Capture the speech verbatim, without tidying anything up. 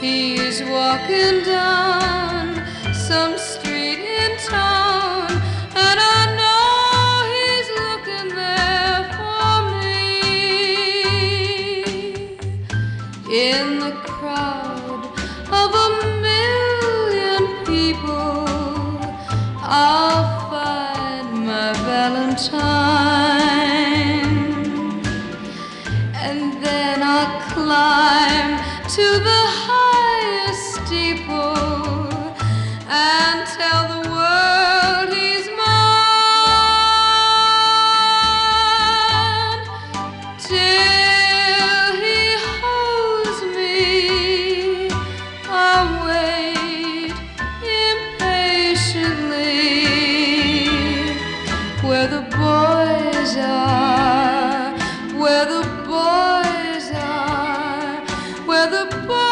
He's walking down some street in town, and I know he's looking there for me. In the crowd of a million people, I'll find my Valentine, and then I'll climb to the highest steeple and tell the world he's mine. Till he holds me, I'll wait impatiently where the boys are, where the boys are, where the boys